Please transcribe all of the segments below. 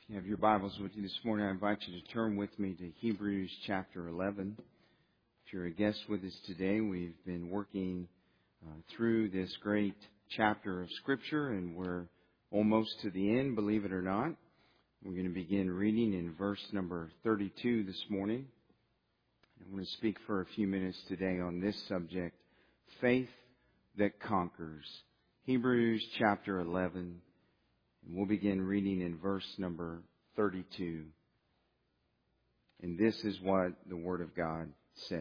If you have your Bibles with you this morning, I invite you to turn with me to Hebrews chapter 11. If you're a guest with us today, we've been working through this great chapter of Scripture, and we're almost to the end, believe it or not. We're going to begin reading in verse number 32 this morning. I want to speak for a few minutes today on this subject, faith that conquers. Hebrews chapter 11. And we'll begin reading in verse number 32. And this is what the Word of God says.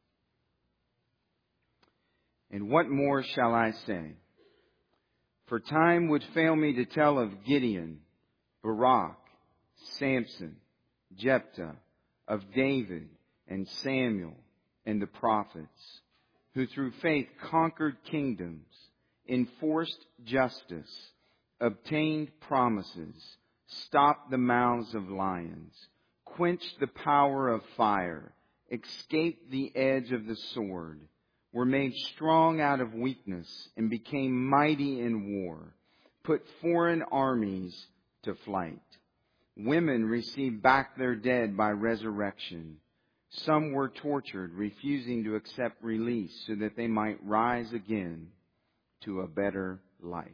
And what more shall I say? For time would fail me to tell of Gideon, Barak, Samson, Jephthah, of David and Samuel and the prophets, who through faith conquered kingdoms, enforced justice, obtained promises, stopped the mouths of lions, quenched the power of fire, escaped the edge of the sword, were made strong out of weakness, and became mighty in war, put foreign armies to flight. Women received back their dead by resurrection. Some were tortured, refusing to accept release so that they might rise again to a better life.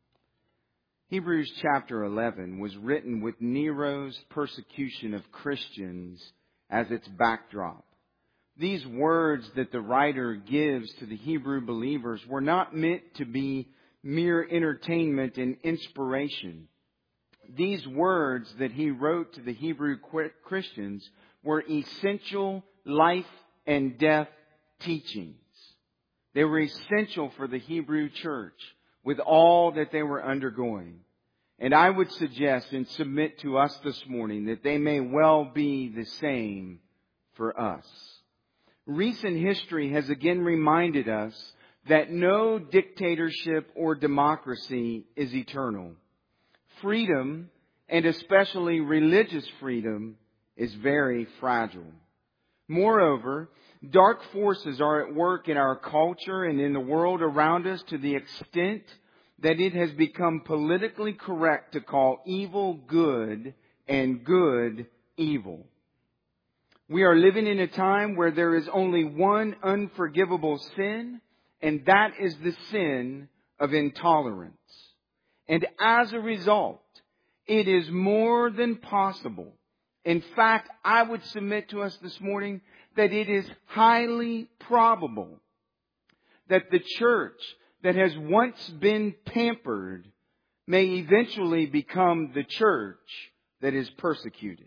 Hebrews chapter 11 was written with Nero's persecution of Christians as its backdrop. These words that the writer gives to the Hebrew believers were not meant to be mere entertainment and inspiration. These words that he wrote to the Hebrew Christians were essential life and death teachings. They were essential for the Hebrew church with all that they were undergoing. And I would suggest and submit to us this morning that they may well be the same for us. Recent history has again reminded us that no dictatorship or democracy is eternal. Freedom, and especially religious freedom, is very fragile. Moreover, dark forces are at work in our culture and in the world around us to the extent that it has become politically correct to call evil good and good evil. We are living in a time where there is only one unforgivable sin, and that is the sin of intolerance. And as a result, it is more than possible. In fact, I would submit to us this morning that it is highly probable that the church that has once been pampered may eventually become the church that is persecuted.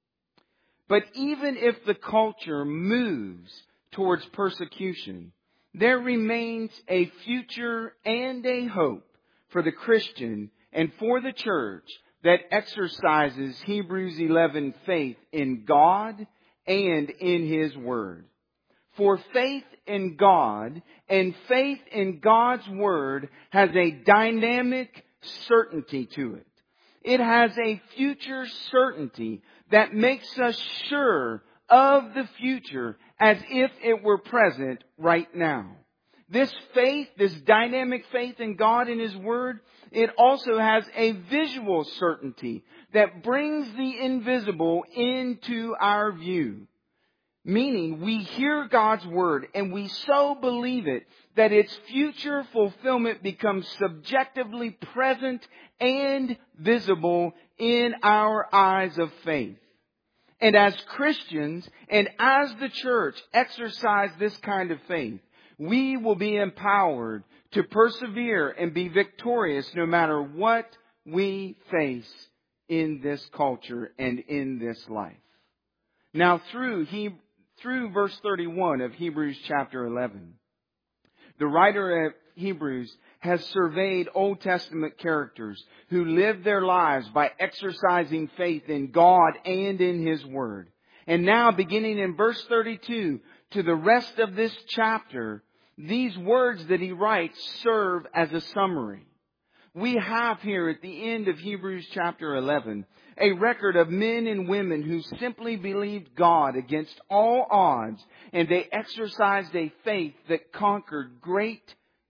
But even if the culture moves towards persecution, there remains a future and a hope for the Christian and for the church that exercises Hebrews 11 faith in God and in His Word. For faith in God and faith in God's Word has a dynamic certainty to it. It has a future certainty that makes us sure of the future as if it were present right now. This faith, this dynamic faith in God and His Word, it also has a visual certainty that brings the invisible into our view. Meaning, we hear God's Word and we so believe it that its future fulfillment becomes subjectively present and visible in our eyes of faith. And as Christians and as the church exercise this kind of faith, we will be empowered to persevere and be victorious no matter what we face in this culture and in this life. Now, through verse 31 of Hebrews chapter 11, the writer of Hebrews has surveyed Old Testament characters who lived their lives by exercising faith in God and in His Word. And now, beginning in verse 32 to the rest of this chapter, these words that he writes serve as a summary. We have here at the end of Hebrews chapter 11 a record of men and women who simply believed God against all odds, and they exercised a faith that conquered great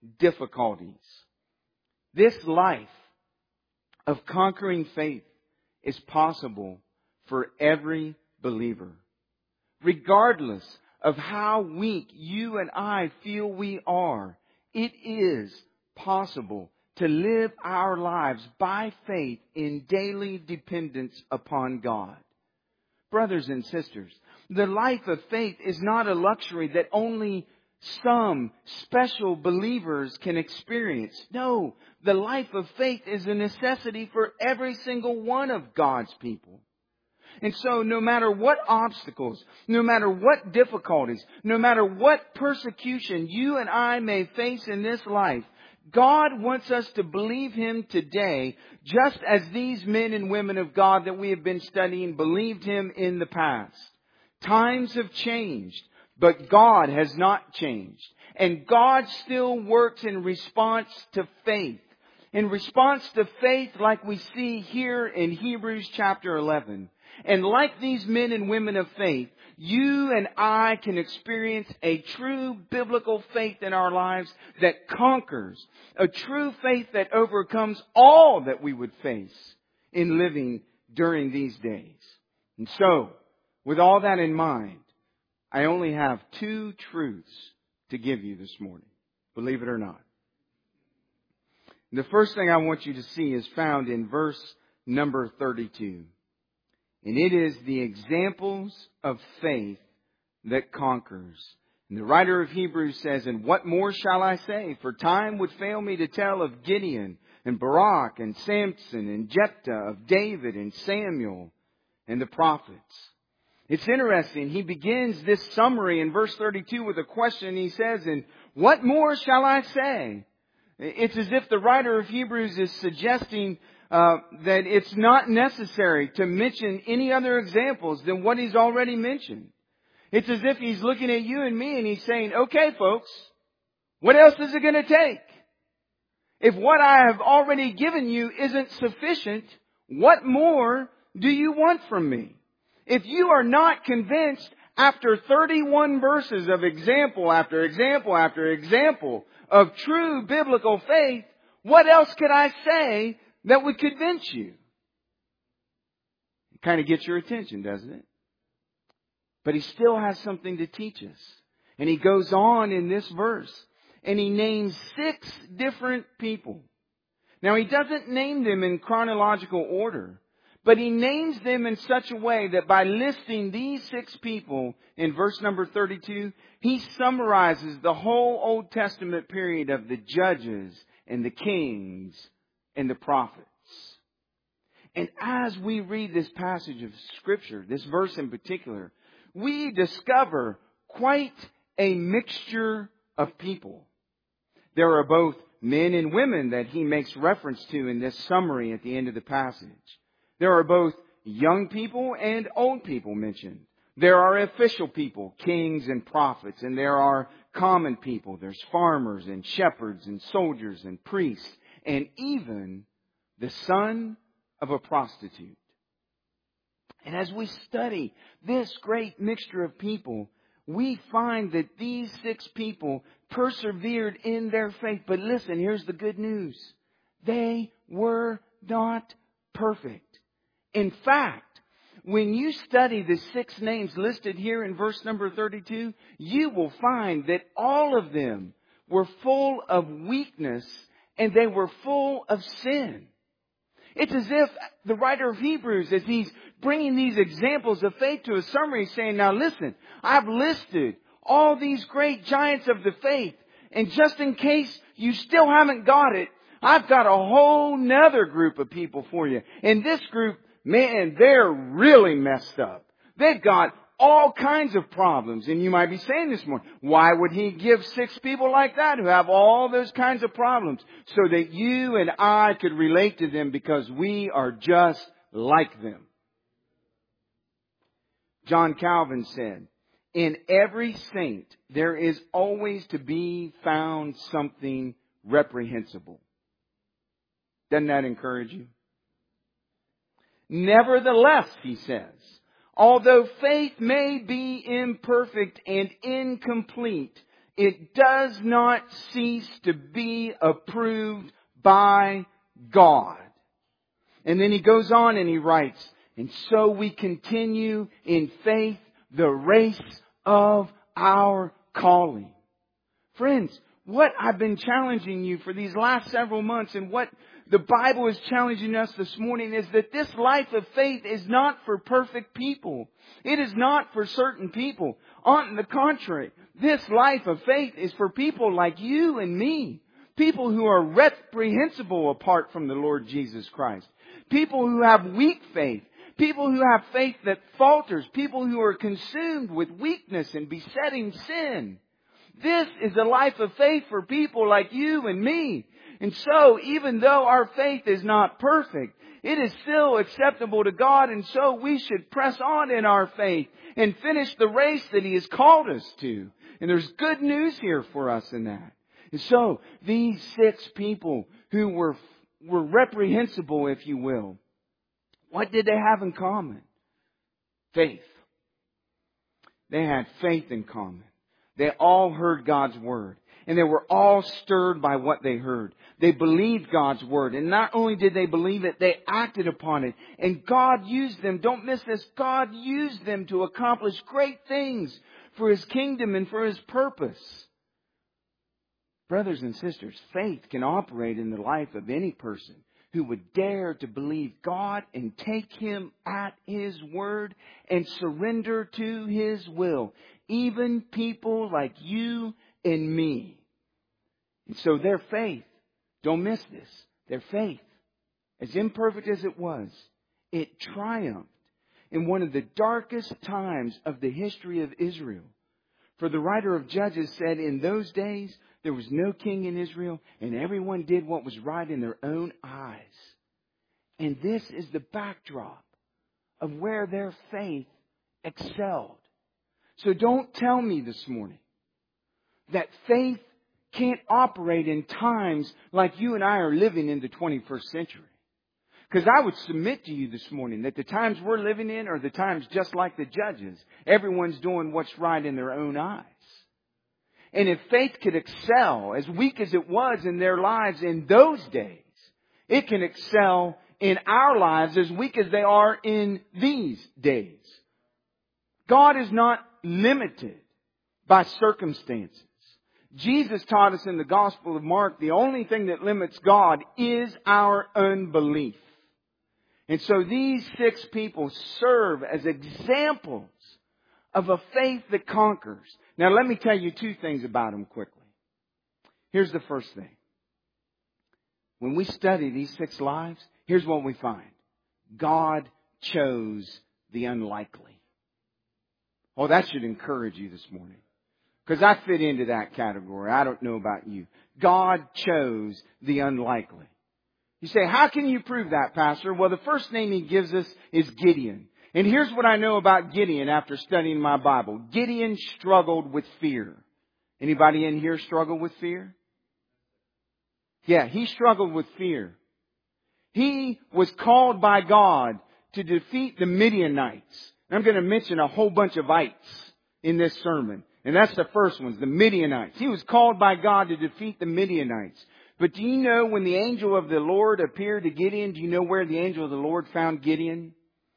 difficulties. This life of conquering faith is possible for every believer. Regardless of how weak you and I feel we are, it is possible to live our lives by faith in daily dependence upon God. Brothers and sisters, the life of faith is not a luxury that only some special believers can experience. No, the life of faith is a necessity for every single one of God's people. And so no matter what obstacles, no matter what difficulties, no matter what persecution you and I may face in this life, God wants us to believe Him today, just as these men and women of God that we have been studying believed Him in the past. Times have changed, but God has not changed. And God still works in response to faith. In response to faith, like we see here in Hebrews chapter 11. And like these men and women of faith, you and I can experience a true biblical faith in our lives that conquers, a true faith that overcomes all that we would face in living during these days. And so, with all that in mind, I only have 2 truths to give you this morning, believe it or not. The first thing I want you to see is found in verse number 32. And it is the examples of faith that conquers. And the writer of Hebrews says, "And what more shall I say? For time would fail me to tell of Gideon and Barak and Samson and Jephthah, of David and Samuel and the prophets." It's interesting. He begins this summary in verse 32 with a question. He says, "And what more shall I say?" It's as if the writer of Hebrews is suggesting that it's not necessary to mention any other examples than what he's already mentioned. It's as if he's looking at you and me and he's saying, "Okay, folks, what else is it going to take? If what I have already given you isn't sufficient, what more do you want from me? If you are not convinced after 31 verses of example after example after example of true biblical faith, what else could I say that would convince you?" It kind of gets your attention, doesn't it? But he still has something to teach us. And he goes on in this verse and he names 6 different people. Now he doesn't name them in chronological order, but he names them in such a way that by listing these 6 people in verse number 32, he summarizes the whole Old Testament period of the judges and the kings and the prophets. And as we read this passage of Scripture, this verse in particular, we discover quite a mixture of people. There are both men and women that he makes reference to in this summary at the end of the passage. There are both young people and old people mentioned. There are official people, kings and prophets, and there are common people. There's farmers and shepherds and soldiers and priests, and even the son of a prostitute. And as we study this great mixture of people, we find that these 6 people persevered in their faith. But listen, here's the good news. They were not perfect. In fact, when you study the 6 names listed here in verse number 32, you will find that all of them were full of weakness and they were full of sin. It's as if the writer of Hebrews, as he's bringing these examples of faith to a summary, is saying, now listen, I've listed all these great giants of the faith, and just in case you still haven't got it, I've got a whole nother group of people for you. And this group, man, they're really messed up. They've got all kinds of problems. And you might be saying this morning, why would he give 6 people like that who have all those kinds of problems? So that you and I could relate to them because we are just like them. John Calvin said, in every saint there is always to be found something reprehensible. Doesn't that encourage you? Nevertheless, he says, although faith may be imperfect and incomplete, it does not cease to be approved by God. And then he goes on and he writes, and so we continue in faith the race of our calling. Friends, what I've been challenging you for these last several months and what the Bible is challenging us this morning is that this life of faith is not for perfect people. It is not for certain people. On the contrary, this life of faith is for people like you and me. People who are reprehensible apart from the Lord Jesus Christ. People who have weak faith. People who have faith that falters. People who are consumed with weakness and besetting sin. This is a life of faith for people like you and me. And so, even though our faith is not perfect, it is still acceptable to God. And so we should press on in our faith and finish the race that He has called us to. And there's good news here for us in that. And so, these 6 people who were reprehensible, if you will, what did they have in common? Faith. They had faith in common. They all heard God's Word. And they were all stirred by what they heard. They believed God's Word. And not only did they believe it, they acted upon it. And God used them. Don't miss this. God used them to accomplish great things for His kingdom and for His purpose. Brothers and sisters, faith can operate in the life of any person who would dare to believe God and take Him at His word and surrender to His will. Even people like you and me. And so their faith, don't miss this, their faith, as imperfect as it was, it triumphed in one of the darkest times of the history of Israel. For the writer of Judges said, in those days, there was no king in Israel, and everyone did what was right in their own eyes. And this is the backdrop of where their faith excelled. So don't tell me this morning that faith can't operate in times like you and I are living in the 21st century. Because I would submit to you this morning that the times we're living in are the times just like the Judges. Everyone's doing what's right in their own eyes. And if faith could excel, as weak as it was in their lives in those days, it can excel in our lives as weak as they are in these days. God is not limited by circumstances. Jesus taught us in the Gospel of Mark, the only thing that limits God is our unbelief. And so these 6 people serve as examples of a faith that conquers. Now let me tell you 2 things about them quickly. Here's the first thing. When we study these 6 lives, here's what we find. God chose the unlikely. Oh, that should encourage you this morning. Because I fit into that category. I don't know about you. God chose the unlikely. You say, how can you prove that, Pastor? Well, the first name He gives us is Gideon. And here's what I know about Gideon after studying my Bible. Gideon struggled with fear. Anybody in here struggle with fear? Yeah, he struggled with fear. He was called by God to defeat the Midianites. And I'm going to mention a whole bunch of ites in this sermon. And that's the first one, the Midianites. He was called by God to defeat the Midianites. But do you know when the angel of the Lord appeared to Gideon, do you know where the angel of the Lord found Gideon?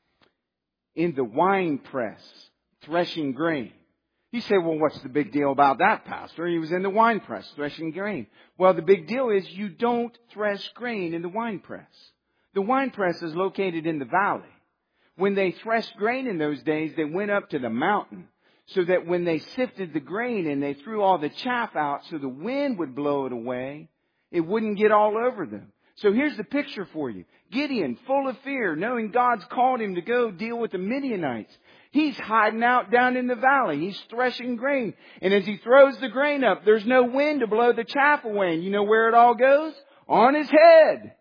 In the wine press, threshing grain. You say, well, what's the big deal about that, Pastor? He was in the wine press, threshing grain. Well, the big deal is you don't thresh grain in the wine press. The wine press is located in the valley. When they threshed grain in those days, they went up to the mountain. So that when they sifted the grain and they threw all the chaff out so the wind would blow it away, it wouldn't get all over them. So here's the picture for you. Gideon, full of fear, knowing God's called him to go deal with the Midianites. He's hiding out down in the valley. He's threshing grain. And as he throws the grain up, there's no wind to blow the chaff away. And you know where it all goes? On his head.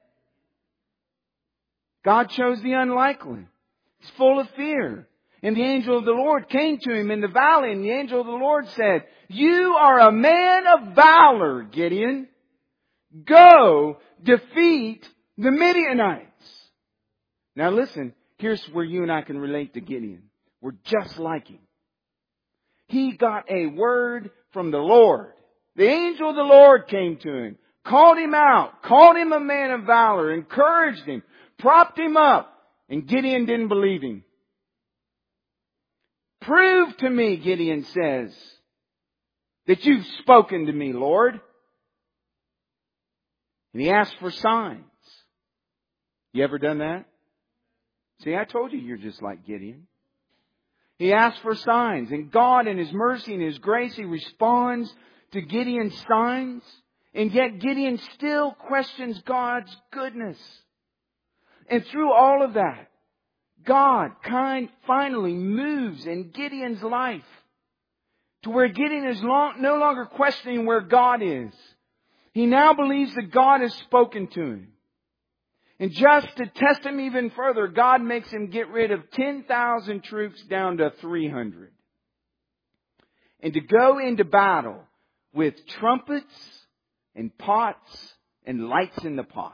God chose the unlikely. He's full of fear. And the angel of the Lord came to him in the valley, and the angel of the Lord said, you are a man of valor, Gideon. Go defeat the Midianites. Now listen, here's where you and I can relate to Gideon. We're just like him. He got a word from the Lord. The angel of the Lord came to him, called him out, called him a man of valor, encouraged him, propped him up, and Gideon didn't believe him. Prove to me, Gideon says, that you've spoken to me, Lord. And he asked for signs. You ever done that? See, I told you you're just like Gideon. He asked for signs, and God in His mercy and His grace, He responds to Gideon's signs. And yet Gideon still questions God's goodness. And through all of that, God finally moves in Gideon's life to where Gideon is no longer questioning where God is. He now believes that God has spoken to him. And just to test him even further, God makes him get rid of 10,000 troops down to 300. And to go into battle with trumpets and pots and lights in the pot.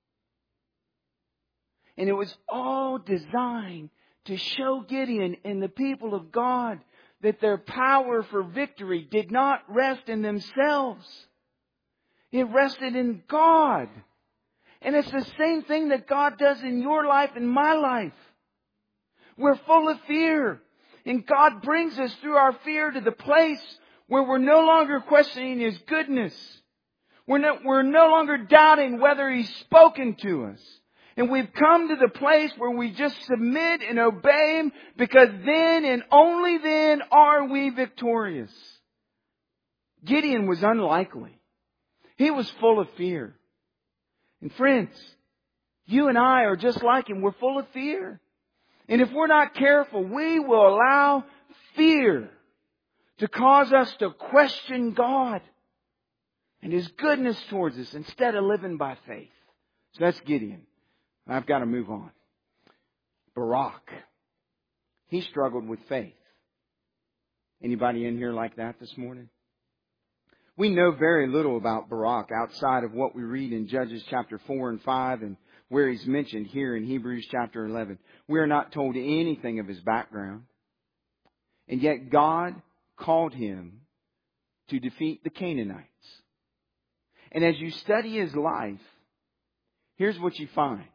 And it was all designed to show Gideon and the people of God that their power for victory did not rest in themselves. It rested in God. And it's the same thing that God does in your life and my life. We're full of fear. And God brings us through our fear to the place where we're no longer questioning His goodness. We're no longer doubting whether He's spoken to us. And we've come to the place where we just submit and obey Him, because then and only then are we victorious. Gideon was unlikely. He was full of fear. And friends, you and I are just like him. We're full of fear. And if we're not careful, we will allow fear to cause us to question God and His goodness towards us instead of living by faith. So that's Gideon. I've got to move on. Barak. He struggled with faith. Anybody in here like that this morning? We know very little about Barak outside of what we read in Judges chapter 4 and 5 and where he's mentioned here in Hebrews chapter 11. We are not told anything of his background. And yet God called him to defeat the Canaanites. And as you study his life, here's what you find.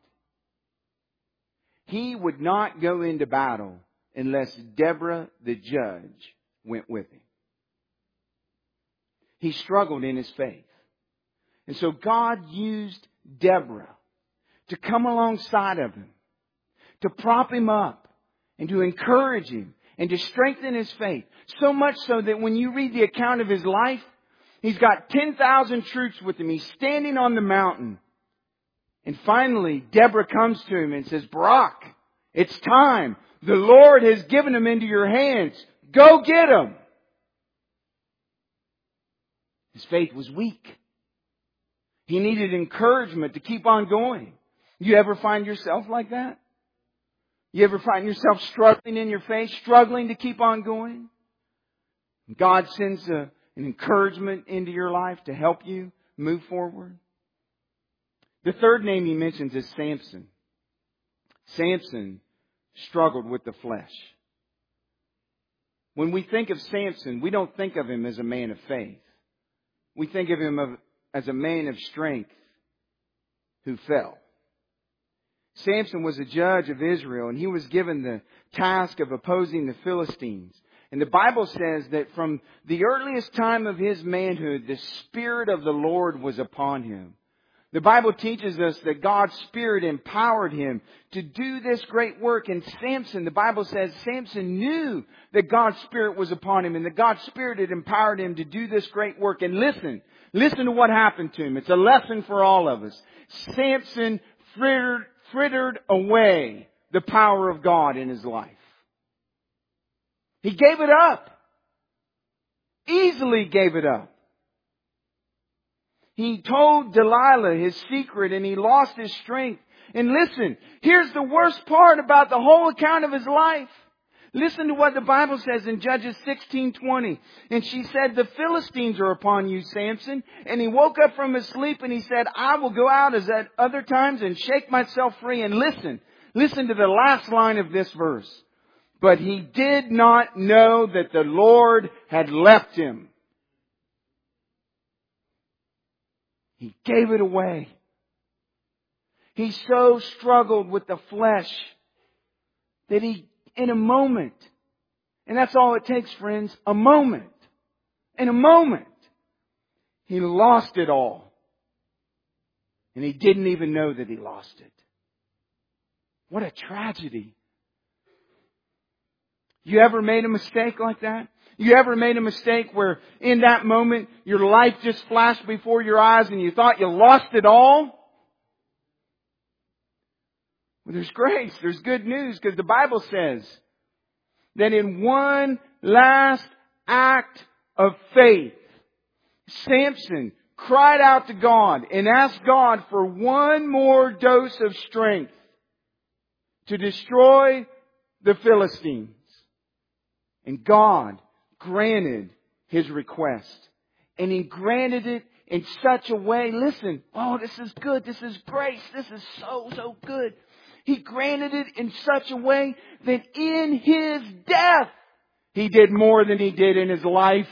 He would not go into battle unless Deborah the judge went with him. He struggled in his faith. And so God used Deborah to come alongside of him, to prop him up, and to encourage him, and to strengthen his faith. So much so that when you read the account of his life, he's got 10,000 troops with him. He's standing on the mountain. And finally, Deborah comes to him and says, Barak, it's time. The Lord has given him into your hands. Go get him. His faith was weak. He needed encouragement to keep on going. You ever find yourself like that? You ever find yourself struggling in your faith, struggling to keep on going? God sends an encouragement into your life to help you move forward. The third name he mentions is Samson. Samson struggled with the flesh. When we think of Samson, we don't think of him as a man of faith. We think of him as a man of strength who fell. Samson was a judge of Israel, and he was given the task of opposing the Philistines. And the Bible says that from the earliest time of his manhood, the Spirit of the Lord was upon him. The Bible teaches us that God's Spirit empowered him to do this great work. And Samson, the Bible says, Samson knew that God's Spirit was upon him and that God's Spirit had empowered him to do this great work. And listen to what happened to him. It's a lesson for all of us. Samson frittered away the power of God in his life. He gave it up. Easily gave it up. He told Delilah his secret and he lost his strength. And listen, here's the worst part about the whole account of his life. Listen to what the Bible says in Judges 16:20. And she said, the Philistines are upon you, Samson. And he woke up from his sleep and he said, I will go out as at other times and shake myself free. And listen to the last line of this verse. But he did not know that the Lord had left him. He gave it away. He so struggled with the flesh that he, in a moment, and that's all it takes, friends, a moment. In a moment, he lost it all. And he didn't even know that he lost it. What a tragedy. You ever made a mistake like that? You ever made a mistake where in that moment your life just flashed before your eyes and you thought you lost it all? Well, there's grace. There's good news, because the Bible says that in one last act of faith, Samson cried out to God and asked God for one more dose of strength to destroy the Philistines. And God granted his request. And He granted it in such a way, listen, oh, this is good, this is grace, this is so good. He granted it in such a way that in His death, He did more than He did in His life.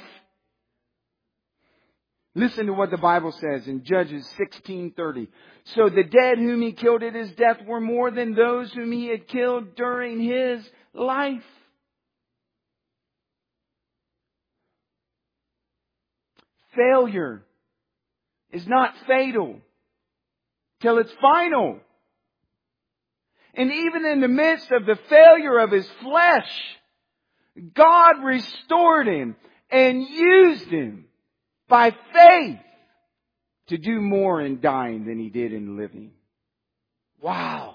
Listen to what the Bible says in Judges 16:30. So the dead whom He killed at His death were more than those whom He had killed during His life. Failure is not fatal till it's final. And even in the midst of the failure of his flesh, God restored him and used him by faith to do more in dying than He did in living. Wow.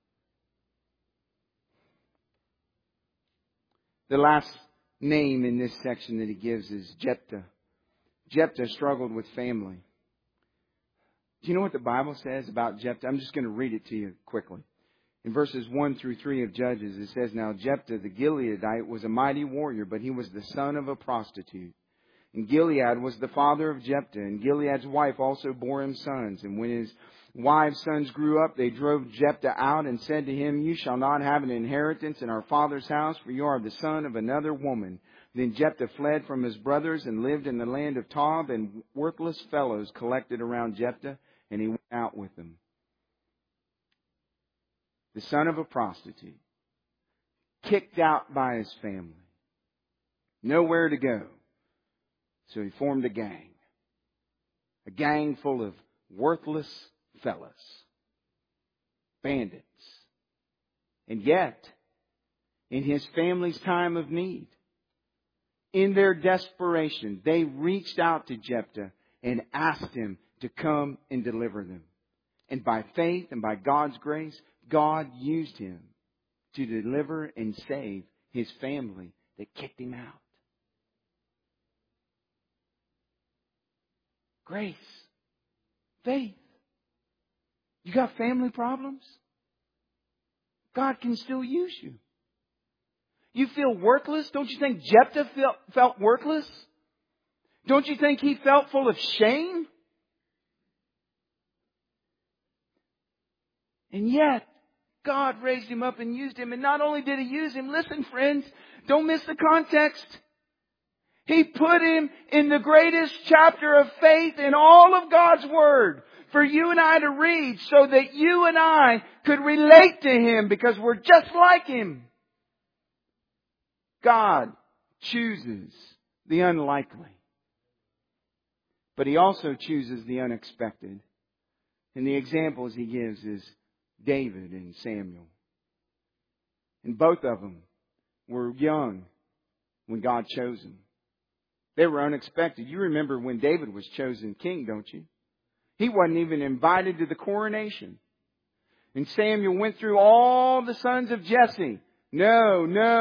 The last name in this section that he gives is Jephthah. Jephthah struggled with family. Do you know what the Bible says about Jephthah? I'm just going to read it to you quickly. In verses 1 through 3 of Judges, it says, Now Jephthah the Gileadite was a mighty warrior, but he was the son of a prostitute. And Gilead was the father of Jephthah, and Gilead's wife also bore him sons. And when his wife's sons grew up, they drove Jephthah out and said to him, You shall not have an inheritance in our father's house, for you are the son of another woman. Then Jephthah fled from his brothers and lived in the land of Tob, and worthless fellows collected around Jephthah, and he went out with them. The son of a prostitute, kicked out by his family, nowhere to go. So he formed a gang full of worthless fellas, bandits. And yet, in his family's time of need, in their desperation, they reached out to Jephthah and asked him to come and deliver them. And by faith and by God's grace, God used him to deliver and save his family that kicked him out. Grace. Faith. You got family problems? God can still use you. You feel worthless? Don't you think Jephthah felt worthless? Don't you think he felt full of shame? And yet, God raised him up and used him. And not only did He use him, listen friends, don't miss the context. He put him in the greatest chapter of faith in all of God's Word for you and I to read, so that you and I could relate to him because we're just like him. God chooses the unlikely, but He also chooses the unexpected. And the examples He gives is David and Samuel. And both of them were young when God chose them. They were unexpected. You remember when David was chosen king, don't you? He wasn't even invited to the coronation. And Samuel went through all the sons of Jesse. No.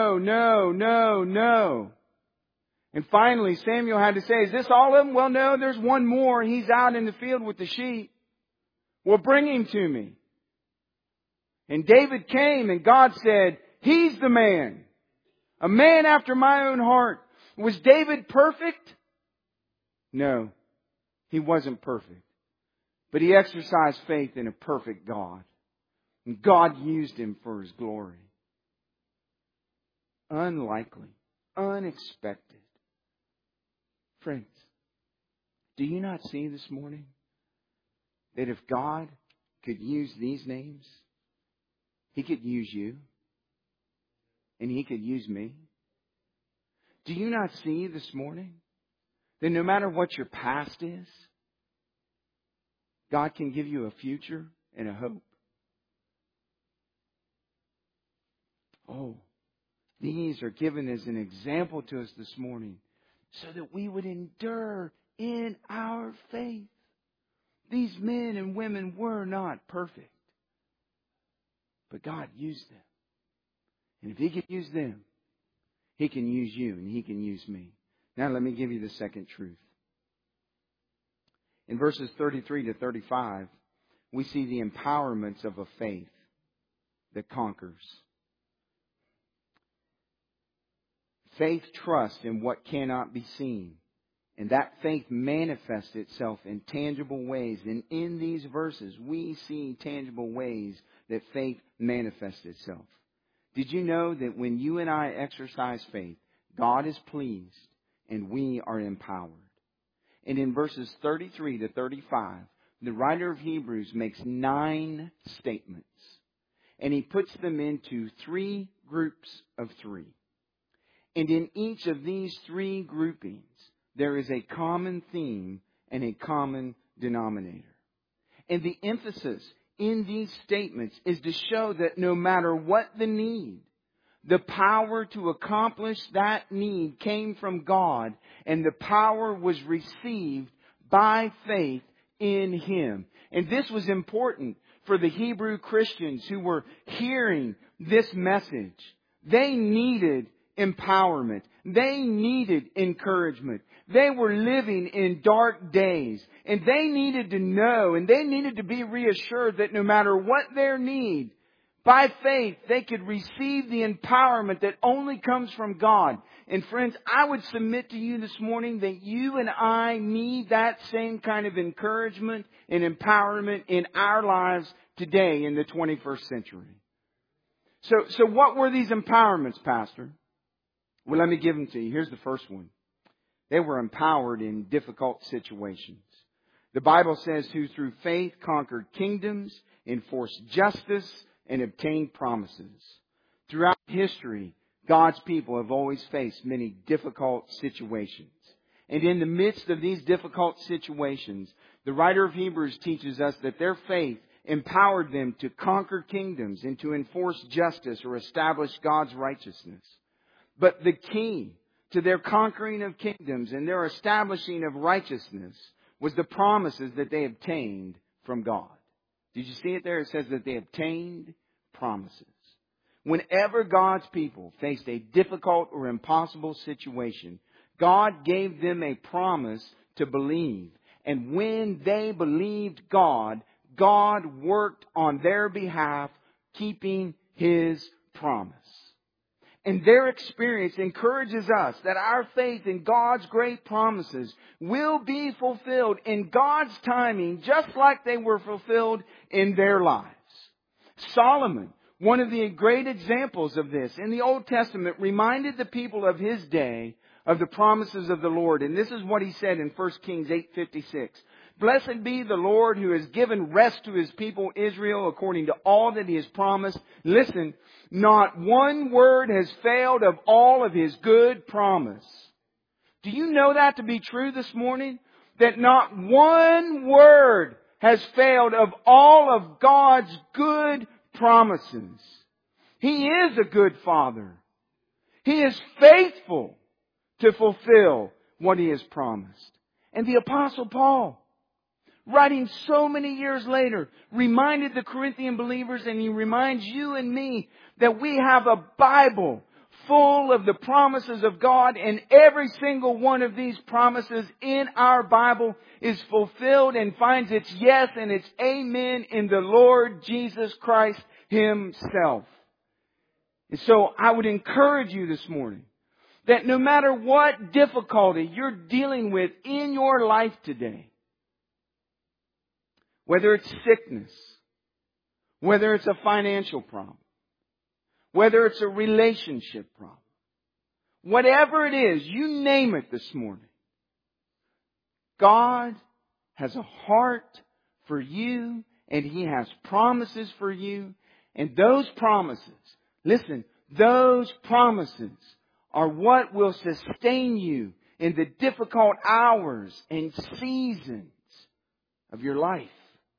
And finally Samuel had to say, is this all of them? Well, no, there's one more. He's out in the field with the sheep. Well, bring him to me. And David came and God said, he's the man. A man after my own heart. Was David perfect? No, he wasn't perfect. But he exercised faith in a perfect God. And God used him for His glory. Unlikely. Unexpected. Friends, do you not see this morning that if God could use these names, He could use you. And He could use me. Do you not see this morning that no matter what your past is, God can give you a future and a hope? Oh, these are given as an example to us this morning so that we would endure in our faith. These men and women were not perfect, but God used them. And if He can use them, He can use you and He can use me. Now let me give you the second truth. In verses 33 to 35, we see the empowerments of a faith that conquers. Faith trusts in what cannot be seen. And that faith manifests itself in tangible ways. And in these verses, we see tangible ways that faith manifests itself. Did you know that when you and I exercise faith, God is pleased and we are empowered? And in verses 33 to 35, the writer of Hebrews makes 9 statements. And he puts them into 3 groups of 3. And in each of these 3 groupings, there is a common theme and a common denominator. And the emphasis in these statements is to show that no matter what the need, the power to accomplish that need came from God, and the power was received by faith in Him. And this was important for the Hebrew Christians who were hearing this message. They needed empowerment. They needed encouragement. They were living in dark days, and they needed to know, and they needed to be reassured that no matter what their need, by faith they could receive the empowerment that only comes from God. And friends, I would submit to you this morning that you and I need that same kind of encouragement and empowerment in our lives today in the 21st century. So what were these empowerments, Pastor? Well, let me give them to you. Here's the first one. They were empowered in difficult situations. The Bible says, who through faith conquered kingdoms, enforced justice, and obtained promises. Throughout history, God's people have always faced many difficult situations. And in the midst of these difficult situations, the writer of Hebrews teaches us that their faith empowered them to conquer kingdoms and to enforce justice or establish God's righteousness. But the key to their conquering of kingdoms and their establishing of righteousness was the promises that they obtained from God. Did you see it there? It says that they obtained promises. Whenever God's people faced a difficult or impossible situation, God gave them a promise to believe. And when they believed God, God worked on their behalf, keeping His promise. And their experience encourages us that our faith in God's great promises will be fulfilled in God's timing, just like they were fulfilled in their lives. Solomon, one of the great examples of this in the Old Testament, reminded the people of his day of the promises of the Lord. And this is what he said in 1 Kings 8:56. Blessed be the Lord who has given rest to His people Israel according to all that He has promised. Listen, not one word has failed of all of His good promise. Do you know that to be true this morning? That not one word has failed of all of God's good promises. He is a good Father. He is faithful to fulfill what He has promised. And the Apostle Paul, writing so many years later, reminded the Corinthian believers, and he reminds you and me, that we have a Bible full of the promises of God, and every single one of these promises in our Bible is fulfilled and finds its yes and its amen in the Lord Jesus Christ Himself. And so I would encourage you this morning that no matter what difficulty you're dealing with in your life today, whether it's sickness, whether it's a financial problem, whether it's a relationship problem, whatever it is, you name it this morning, God has a heart for you and He has promises for you. And those promises, listen, those promises are what will sustain you in the difficult hours and seasons of your life.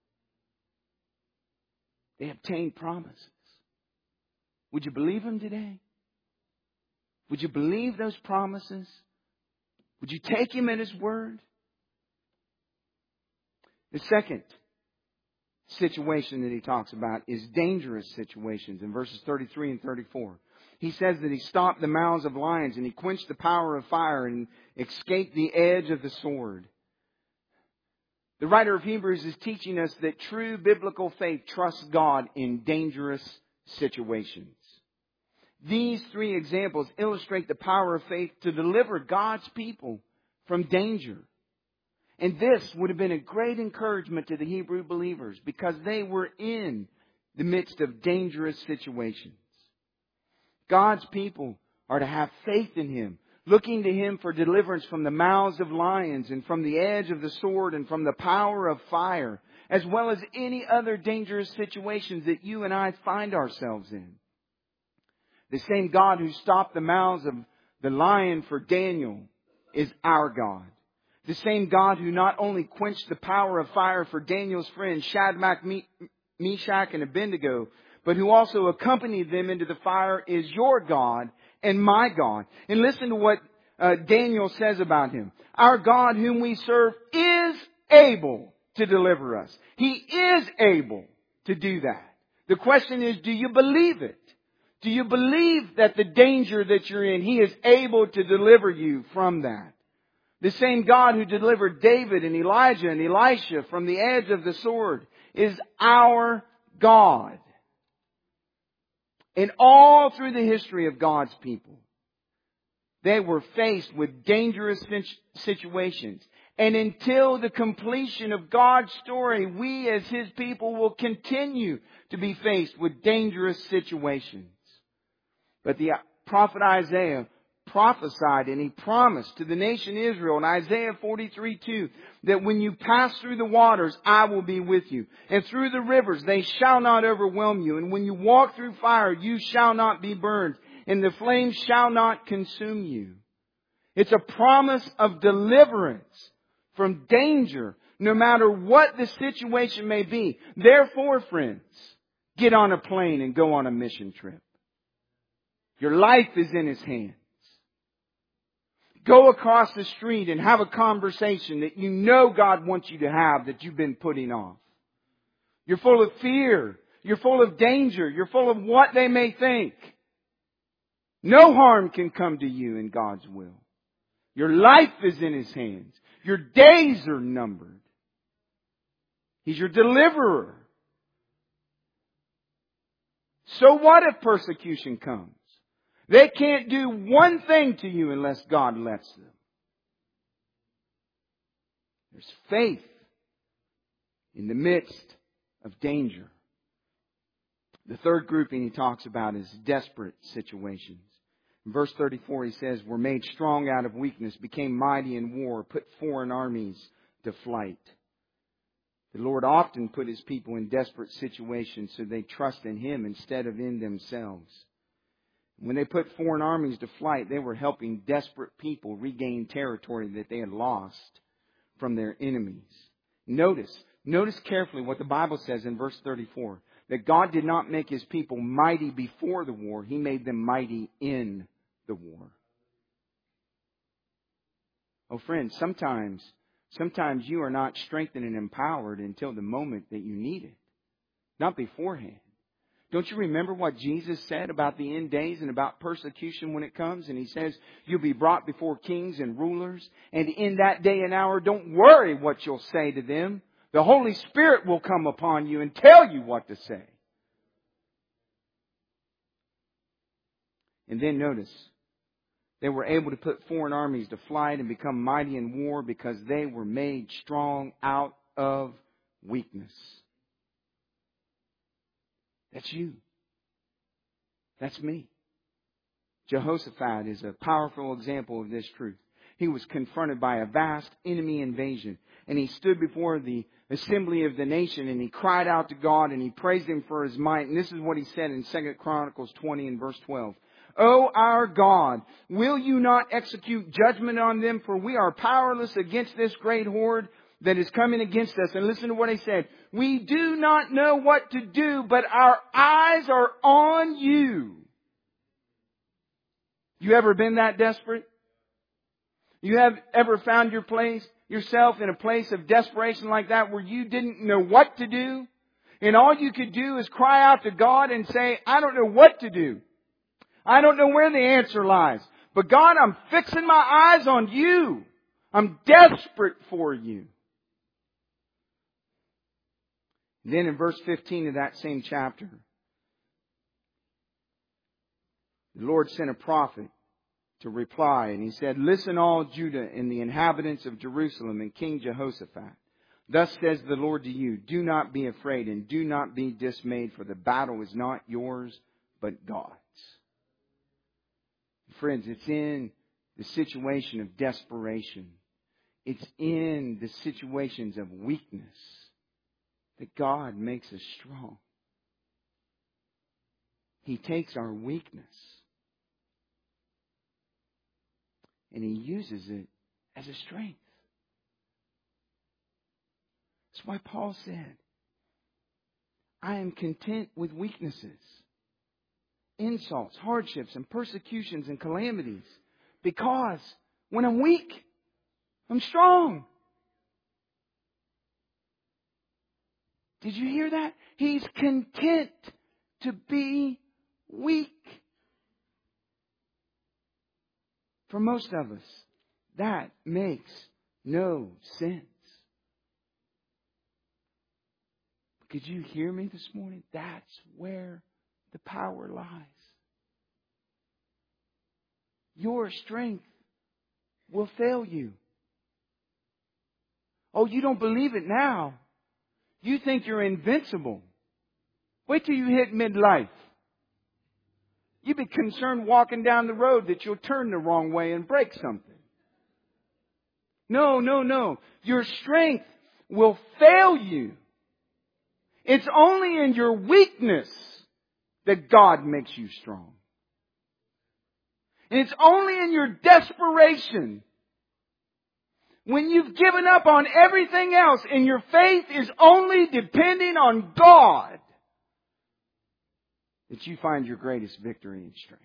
They obtain promises. Would you believe them today? Would you believe those promises? Would you take Him at His word? The second situation that he talks about is dangerous situations in verses 33 and 34. He says that He stopped the mouths of lions and He quenched the power of fire and escaped the edge of the sword. The writer of Hebrews is teaching us that true biblical faith trusts God in dangerous situations. These three examples illustrate the power of faith to deliver God's people from danger. And this would have been a great encouragement to the Hebrew believers because they were in the midst of dangerous situations. God's people are to have faith in Him, looking to Him for deliverance from the mouths of lions and from the edge of the sword and from the power of fire, as well as any other dangerous situations that you and I find ourselves in. The same God who stopped the mouths of the lion for Daniel is our God. The same God who not only quenched the power of fire for Daniel's friends Shadrach, Meshach, and Abednego, but who also accompanied them into the fire is your God and my God. And listen to what Daniel says about Him. Our God whom we serve is able to deliver us. He is able to do that. The question is, do you believe it? Do you believe that the danger that you're in, He is able to deliver you from that? The same God who delivered David and Elijah and Elisha from the edge of the sword is our God. And all through the history of God's people, they were faced with dangerous situations. And until the completion of God's story, we as His people will continue to be faced with dangerous situations. But the prophet Isaiah prophesied and he promised to the nation Israel in Isaiah 43:2 that when you pass through the waters, I will be with you. And through the rivers, they shall not overwhelm you. And when you walk through fire, you shall not be burned. And the flames shall not consume you. It's a promise of deliverance from danger, no matter what the situation may be. Therefore, friends, get on a plane and go on a mission trip. Your life is in His hands. Go across the street and have a conversation that you know God wants you to have that you've been putting off. You're full of fear. You're full of danger. You're full of what they may think. No harm can come to you in God's will. Your life is in His hands. Your days are numbered. He's your deliverer. So what if persecution comes? They can't do one thing to you unless God lets them. There's faith in the midst of danger. The third grouping he talks about is desperate situations. In verse 34 he says, were made strong out of weakness, became mighty in war, put foreign armies to flight. The Lord often put His people in desperate situations so they trust in Him instead of in themselves. When they put foreign armies to flight, they were helping desperate people regain territory that they had lost from their enemies. Notice carefully what the Bible says in verse 34. That God did not make His people mighty before the war. He made them mighty in the war. Oh friends, sometimes you are not strengthened and empowered until the moment that you need it. Not beforehand. Don't you remember what Jesus said about the end days and about persecution when it comes? And He says, you'll be brought before kings and rulers. And in that day and hour, don't worry what you'll say to them. The Holy Spirit will come upon you and tell you what to say. And then notice, they were able to put foreign armies to flight and become mighty in war because they were made strong out of weakness. That's you. That's me. Jehoshaphat is a powerful example of this truth. he was confronted by a vast enemy invasion. And he stood before the assembly of the nation and he cried out to God and he praised Him for His might. And this is what he said in 2 Chronicles 20 and verse 12. O our God, will you not execute judgment on them? For we are powerless against this great horde that is coming against us. And listen to what he said. We do not know what to do, but our eyes are on you. You ever been that desperate? You have ever found yourself in a place of desperation like that where you didn't know what to do? And all you could do is cry out to God and say, I don't know what to do. I don't know where the answer lies. But God, I'm fixing my eyes on you. I'm desperate for you. Then in verse 15 of that same chapter, the Lord sent a prophet to reply, and he said, Listen, all Judah and the inhabitants of Jerusalem and King Jehoshaphat. Thus says the Lord to you, do not be afraid and do not be dismayed, for the battle is not yours, but God's. Friends, it's in the situation of desperation. It's in the situations of weakness that God makes us strong. He takes our weakness and He uses it as a strength. That's why Paul said, I am content with weaknesses, insults, hardships, and persecutions and calamities. Because when I'm weak, I'm strong. Did you hear that? He's content to be weak. For most of us, that makes no sense. Could you hear me this morning? That's where the power lies. Your strength will fail you. Oh, you don't believe it now. You think you're invincible. Wait till you hit midlife. You'd be concerned walking down the road that you'll turn the wrong way and break something. No. Your strength will fail you. It's only in your weakness that God makes you strong. And it's only in your desperation, when you've given up on everything else and your faith is only depending on God, that you find your greatest victory and strength.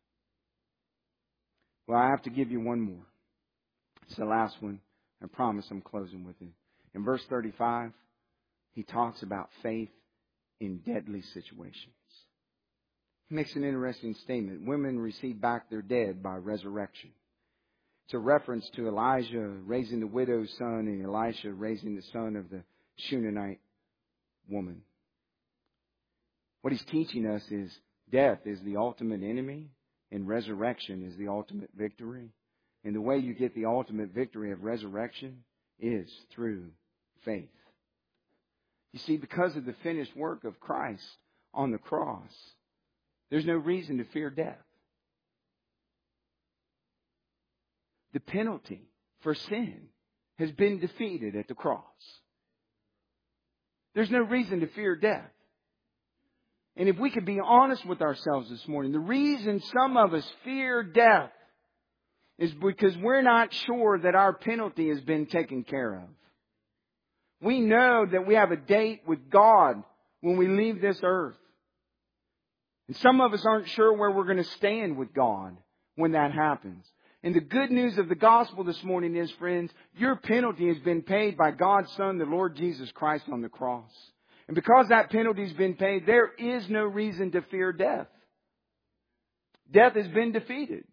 Well, I have to give you one more. It's the last one. I promise I'm closing with it. In verse 35, he talks about faith in deadly situations. He makes an interesting statement. Women receive back their dead by resurrection. It's a reference to Elijah raising the widow's son and Elisha raising the son of the Shunammite woman. What he's teaching us is death is the ultimate enemy and resurrection is the ultimate victory. And the way you get the ultimate victory of resurrection is through faith. You see, because of the finished work of Christ on the cross, there's no reason to fear death. The penalty for sin has been defeated at the cross. There's no reason to fear death. And if we could be honest with ourselves this morning, the reason some of us fear death is because we're not sure that our penalty has been taken care of. We know that we have a date with God when we leave this earth. And some of us aren't sure where we're going to stand with God when that happens. And the good news of the gospel this morning is, friends, your penalty has been paid by God's Son, the Lord Jesus Christ, on the cross. And because that penalty has been paid, there is no reason to fear death. Death has been defeated.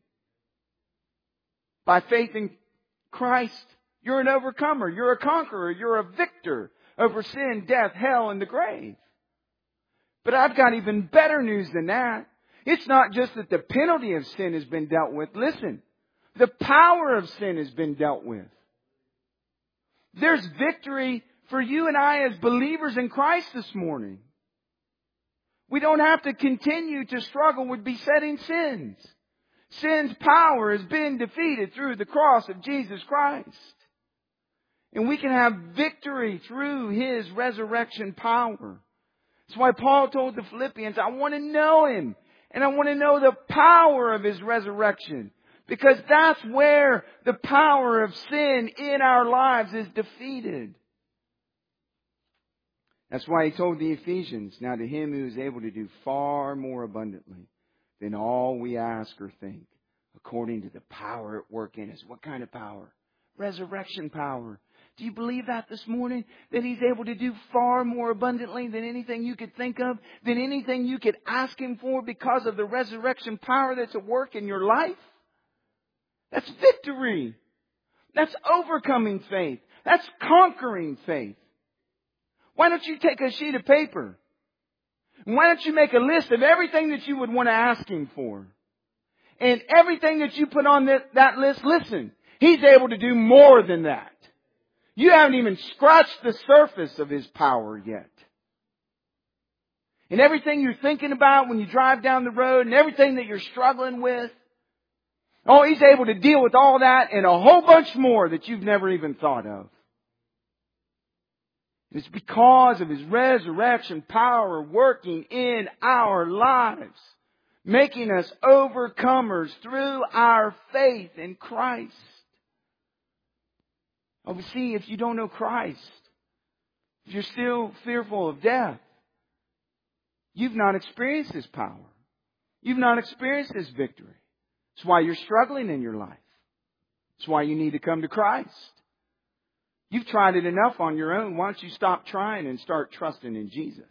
By faith in Christ, you're an overcomer. You're a conqueror. You're a victor over sin, death, hell, and the grave. But I've got even better news than that. It's not just that the penalty of sin has been dealt with. Listen, the power of sin has been dealt with. There's victory for you and I as believers in Christ this morning. We don't have to continue to struggle with besetting sins. Sin's power has been defeated through the cross of Jesus Christ. And we can have victory through His resurrection power. That's why Paul told the Philippians, I want to know Him. And I want to know the power of His resurrection. Because that's where the power of sin in our lives is defeated. That's why He told the Ephesians, now to Him who is able to do far more abundantly than all we ask or think, according to the power at work in us. What kind of power? Resurrection power. Do you believe that this morning? That He's able to do far more abundantly than anything you could think of, than anything you could ask Him for because of the resurrection power that's at work in your life? That's victory. That's overcoming faith. That's conquering faith. Why don't you take a sheet of paper? And why don't you make a list of everything that you would want to ask Him for? And everything that you put on that list, listen, He's able to do more than that. You haven't even scratched the surface of His power yet. And everything you're thinking about when you drive down the road and everything that you're struggling with, oh, He's able to deal with all that and a whole bunch more that you've never even thought of. It's because of His resurrection power working in our lives, making us overcomers through our faith in Christ. Oh, but see, if you don't know Christ, if you're still fearful of death, you've not experienced His power. You've not experienced His victory. That's why you're struggling in your life. That's why you need to come to Christ. You've tried it enough on your own. Why don't you stop trying and start trusting in Jesus?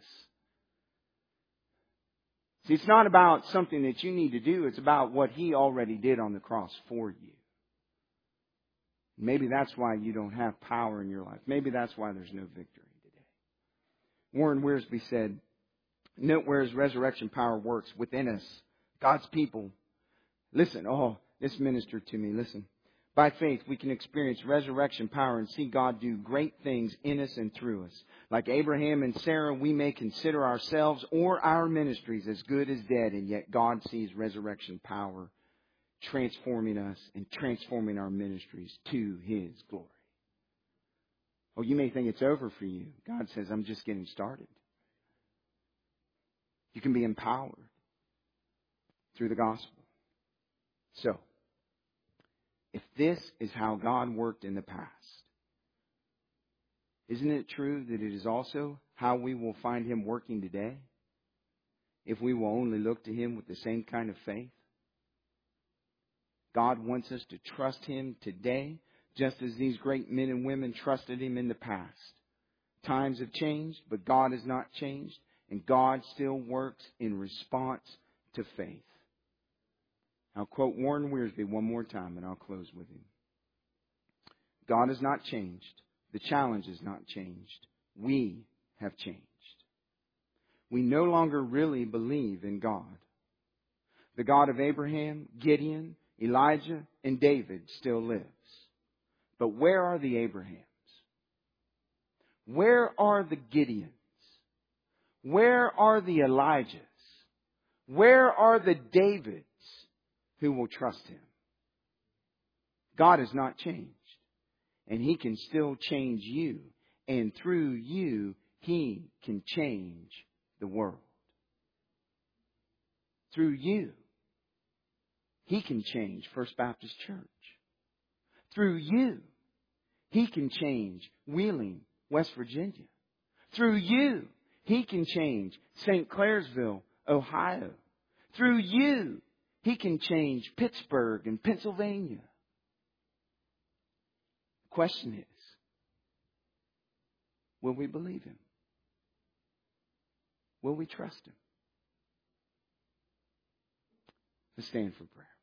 See, it's not about something that you need to do. It's about what He already did on the cross for you. Maybe that's why you don't have power in your life. Maybe that's why there's no victory today. Warren Wiersbe said, note where His resurrection power works within us, God's people. Listen, this ministered to me. Listen. By faith, we can experience resurrection power and see God do great things in us and through us. Like Abraham and Sarah, we may consider ourselves or our ministries as good as dead, and yet God sees resurrection power transforming us and transforming our ministries to His glory. Oh, you may think it's over for you. God says, I'm just getting started. You can be empowered through the gospel. So, if this is how God worked in the past, isn't it true that it is also how we will find Him working today? If we will only look to Him with the same kind of faith? God wants us to trust Him today, just as these great men and women trusted Him in the past. Times have changed, but God has not changed, and God still works in response to faith. I'll quote Warren Wiersbe one more time, and I'll close with him. God has not changed. The challenge has not changed. We have changed. We no longer really believe in God. The God of Abraham, Gideon, Elijah, and David still lives. But where are the Abrahams? Where are the Gideons? Where are the Elijahs? Where are the Davids who will trust Him? God has not changed. And He can still change you. And through you, He can change the world. Through you, He can change First Baptist Church. Through you, He can change Wheeling, West Virginia. Through you, He can change St. Clairsville, Ohio. Through you, He can change Pittsburgh and Pennsylvania. The question is, will we believe Him? Will we trust Him? Let's stand for prayer.